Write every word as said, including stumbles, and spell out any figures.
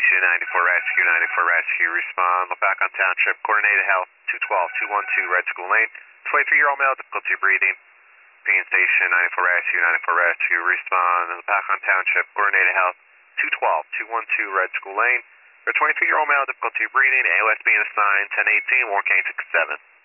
Station ninety-four Rescue, ninety-four Rescue, respond. Lopakon Township, coordinated health, two twelve, two one two Red School Lane. twenty-three-year-old male, difficulty breathing. Pain Station ninety-four Rescue, ninety-four Rescue, respond. Lopakon Township, coordinated health, two twelve, two one two Red School Lane. For twenty-three-year-old male, difficulty breathing, A L S being assigned, ten eighteen, Warren County six seven.